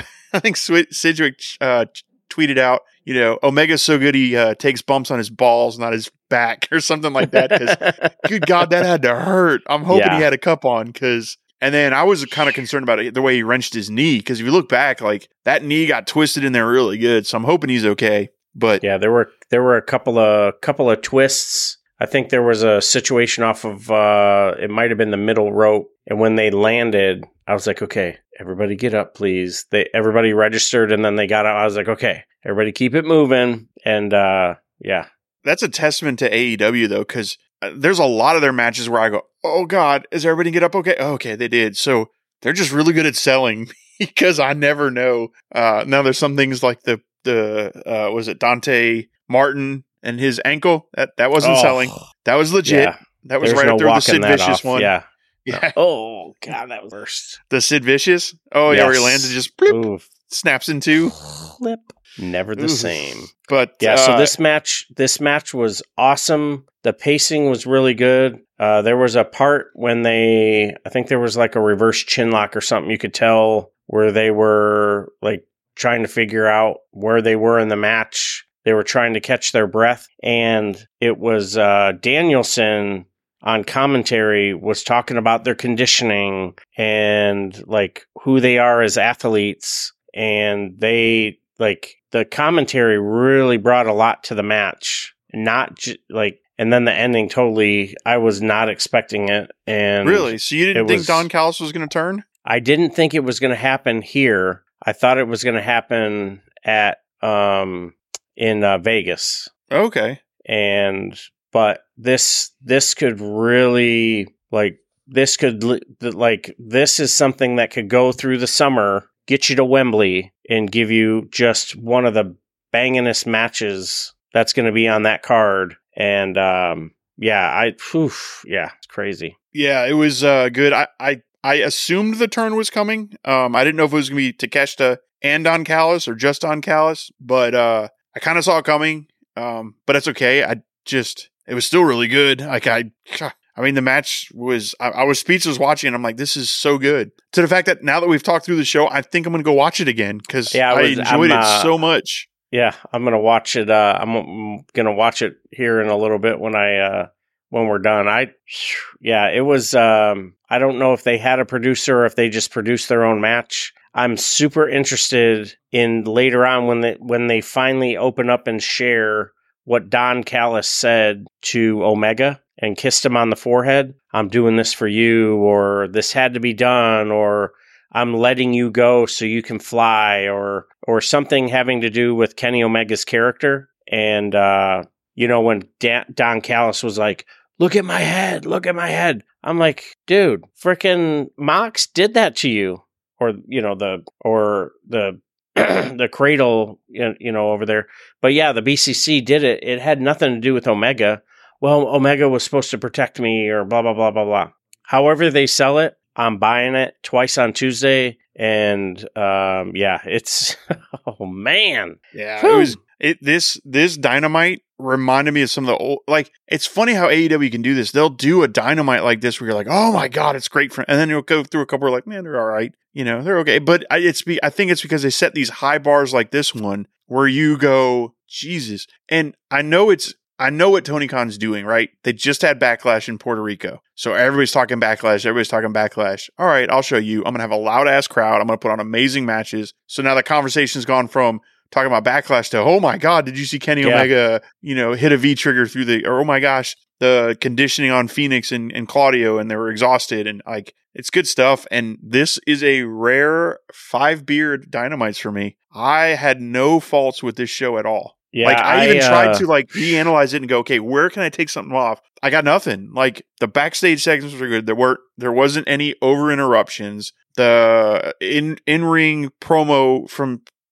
tweeted out, Omega's so good he takes bumps on his balls, not his back or something like that. Because good God, that had to hurt. I'm hoping he had a cup on and then I was kind of concerned about the way he wrenched his knee. Because if you look back, like that knee got twisted in there really good. So I'm hoping he's okay. But
yeah, there were a couple of twists. I think there was a situation off of it might have been the middle rope, and when they landed, I was like, okay, everybody get up, please. Everybody registered, and then they got out. I was like, okay, everybody keep it moving, and yeah,
that's a testament to AEW though, because there's a lot of their matches where I go, oh God, is everybody get up okay? Oh, okay, they did. So they're just really good at selling because I never know. Now there's some things like the was it Dante Martin and his ankle that wasn't selling. That was legit. Yeah. That was right up there with the Sid Vicious one.
Yeah. Oh God, that was worst.
The Sid Vicious. Oh yeah, where he lands and just bloop, snaps in two.
Flip. Never the same.
But
yeah, so this match was awesome. The pacing was really good. There was a part when I think there was like a reverse chin lock or something. You could tell where they were like trying to figure out where they were in the match. They were trying to catch their breath, and it was Danielson on commentary was talking about their conditioning and like who they are as athletes, and they like the commentary really brought a lot to the match. And then the ending totally, I was not expecting it. And
really, so you didn't think Don Callis was going to turn?
I didn't think it was going to happen here. I thought it was going to happen at in Vegas.
Okay.
But this could really this is something that could go through the summer, get you to Wembley, and give you just one of the bangingest matches that's going to be on that card. And it's crazy.
Yeah, it was good. I assumed the turn was coming. I didn't know if it was going to be Takeshita and Don Callis or just Don Callis, but I kind of saw it coming. But that's okay. It was still really good. Like I mean, the match was, I was speechless watching it. I'm like, this is so good. To the fact that now that we've talked through the show, I think I'm going to go watch it again because I enjoyed it so much.
Yeah, I'm going to watch it. I'm going to watch it here in a little bit when we're done. It was, I don't know if they had a producer or if they just produced their own match. I'm super interested in later on when they finally open up and share what Don Callis said to Omega and kissed him on the forehead. I'm doing this for you, or this had to be done, or I'm letting you go so you can fly, or something having to do with Kenny Omega's character. And, when Don Callis was like, look at my head. I'm like, dude, frickin' Mox did that to you. Or, the the cradle, over there. But yeah, the BCC did it. It had nothing to do with Omega. Well, Omega was supposed to protect me or blah, blah, blah, blah, blah. However they sell it, I'm buying it twice on Tuesday. And it's, oh man.
Yeah, Whew. This Dynamite reminded me of some of the old, like, it's funny how AEW can do this. They'll do a Dynamite like this where you're like, oh my God, it's great. And then you'll go through a couple, like, man, they're all right. They're okay. But I think it's because they set these high bars like this one where you go, Jesus. And I know what Tony Khan's doing, right? They just had Backlash in Puerto Rico. So everybody's talking Backlash. All right, I'll show you. I'm going to have a loud ass crowd. I'm going to put on amazing matches. So now the conversation's gone from talking about Backlash to, oh my God, did you see Kenny Omega, hit a V trigger through or oh my gosh, the conditioning on Phoenix and Claudio, and they were exhausted, and like, it's good stuff. And this is a rare 5-beard Dynamites for me. I had no faults with this show at all.
Yeah,
like I even tried to reanalyze it and go, okay, where can I take something off? I got nothing. Like the backstage segments were good. There wasn't any over interruptions. The in-ring promo from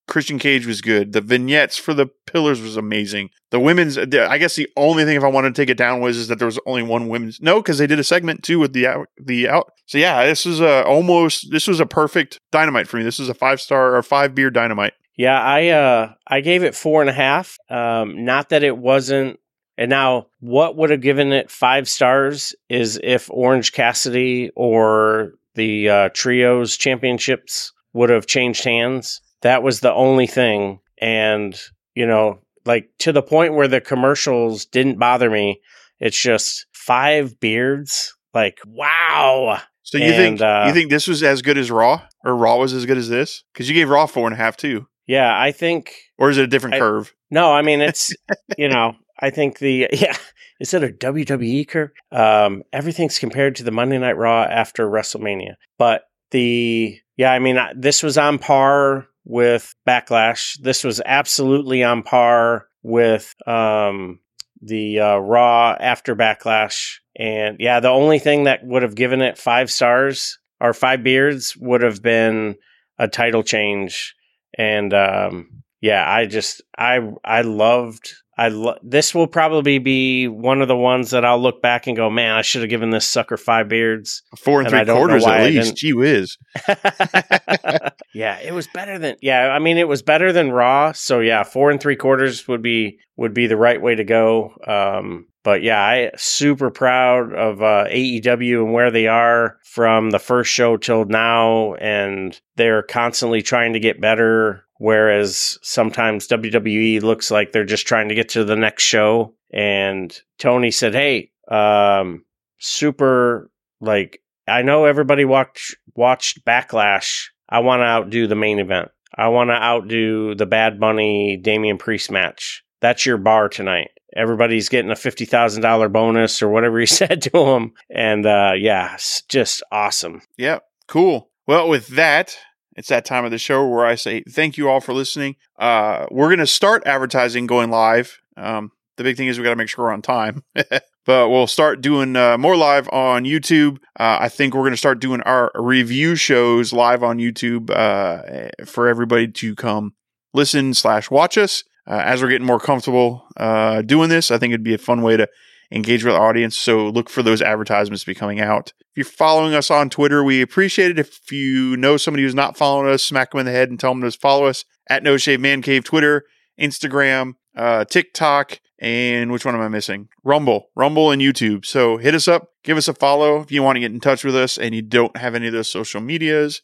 Christian Cage was good. The vignettes for the pillars was amazing. The women's, I guess the only thing if I wanted to take it down is that there was only one women's. No, because they did a segment too with the out. So yeah, this was a perfect Dynamite for me. This was a 5-star or 5-beer Dynamite.
Yeah, I gave it 4.5. Not that it wasn't. And now, what would have given it 5 stars is if Orange Cassidy or the Trios Championships would have changed hands. That was the only thing. And, you know, like to the point where the commercials didn't bother me. It's just 5 beards. Like, wow.
So you think this was as good as Raw, or Raw was as good as this? Because you gave Raw 4.5 too.
Yeah, I think.
Or is it a different curve?
No, I mean, it's, you know, I think is it a WWE curve? Everything's compared to the Monday Night Raw after WrestleMania. But this was on par with Backlash. This was absolutely on par with the Raw after Backlash. And yeah, the only thing that would have given it 5 stars or 5 beards would have been a title change. And this will probably be one of the ones that I'll look back and go, man, I should have given this sucker 5 beards.
4 3/4 at least. Gee whiz.
Yeah, it was better than. Yeah, I mean, it was better than Raw. So yeah, 4 3/4 would be the right way to go. But yeah, I super proud of AEW and where they are from the first show till now, and they're constantly trying to get better. Whereas sometimes WWE looks like they're just trying to get to the next show. And Tony said, "Hey, super like I know everybody watched Backlash. I want to outdo the main event. I want to outdo the Bad Bunny Damian Priest match. That's your bar tonight." Everybody's getting a $50,000 bonus or whatever he said to him. And it's just awesome.
Yeah, cool. Well, with that, it's that time of the show where I say thank you all for listening. We're going to start advertising going live. The big thing is we got to make sure we're on time. But we'll start doing more live on YouTube. I think we're going to start doing our review shows live on YouTube for everybody to come listen/watch us. As we're getting more comfortable doing this, I think it'd be a fun way to engage with our audience. So look for those advertisements to be coming out. If you're following us on Twitter, we appreciate it. If you know somebody who's not following us, smack them in the head and tell them to follow us at No Shave Man Cave, Twitter, Instagram, TikTok, and which one am I missing? Rumble and YouTube. So hit us up, give us a follow if you want to get in touch with us and you don't have any of those social medias.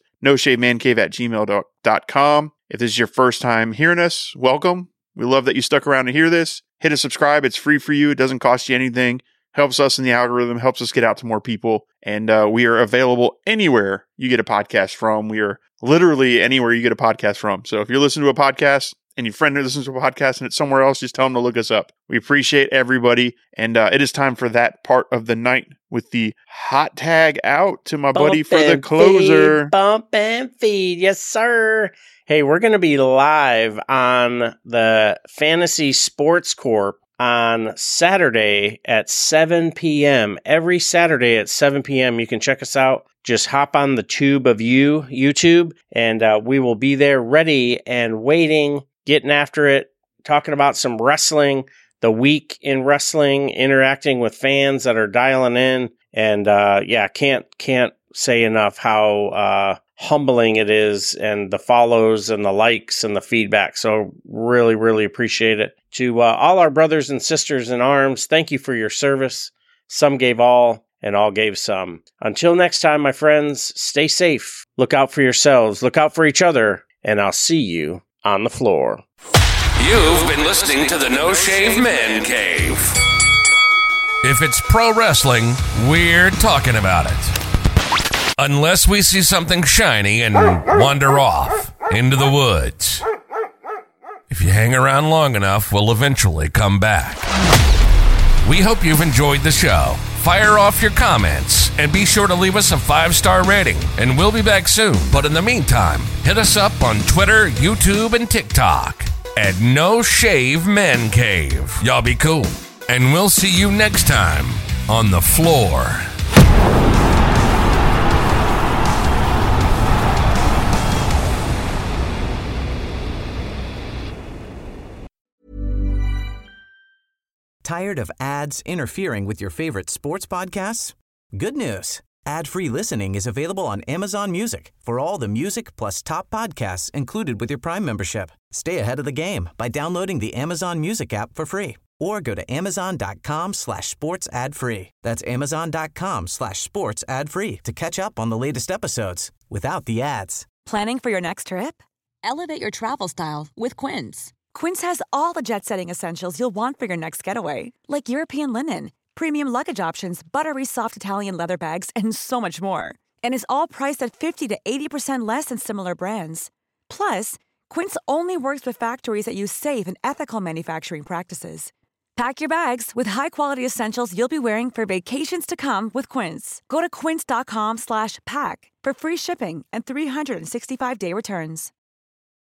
NoShaveManCave@gmail.com. If this is your first time hearing us, welcome. We love that you stuck around to hear this. Hit a subscribe. It's free for you. It doesn't cost you anything. Helps us in the algorithm. Helps us get out to more people. And we are available anywhere you get a podcast from. We are literally anywhere you get a podcast from. So if you're listening to a podcast and your friend listens to a podcast and it's somewhere else, just tell them to look us up. We appreciate everybody. And it is time for that part of the night with the hot tag out to my buddy for the closer.
Bump and feed. Yes, sir. Hey, we're going to be live on the Fantasy Sports Corp on Saturday at 7 p.m. Every Saturday at 7 p.m. You can check us out. Just hop on the tube of YouTube, and we will be there ready and waiting, getting after it, talking about some wrestling, the week in wrestling, interacting with fans that are dialing in. And can't say enough how humbling it is, and the follows and the likes and the feedback. So really, really appreciate it. To all our brothers and sisters in arms, thank you for your service. Some gave all, and all gave some. Until next time, my friends, stay safe. Look out for yourselves. Look out for each other. And I'll see you on the floor.
You've been listening to the No Shave Man Cave.
If it's pro wrestling, we're talking about it. Unless we see something shiny and wander off into the woods. If you hang around long enough, we'll eventually come back. We hope you've enjoyed the show. Fire off your comments and be sure to leave us a 5-star rating, and we'll be back soon. But in the meantime, hit us up on Twitter, YouTube, and TikTok at No Shave Men Cave. Y'all be cool. And we'll see you next time on the floor.
Tired of ads interfering with your favorite sports podcasts? Good news. Ad-free listening is available on Amazon Music for all the music plus top podcasts included with your Prime membership. Stay ahead of the game by downloading the Amazon Music app for free or go to amazon.com/sports ad free. That's amazon.com/sports ad free to catch up on the latest episodes without the ads.
Planning for your next trip? Elevate your travel style with Quince. Quince has all the jet-setting essentials you'll want for your next getaway, like European linen, premium luggage options, buttery soft Italian leather bags, and so much more. And is all priced at 50 to 80% less than similar brands. Plus, Quince only works with factories that use safe and ethical manufacturing practices. Pack your bags with high-quality essentials you'll be wearing for vacations to come with Quince. Go to quince.com/pack for free shipping and 365-day returns.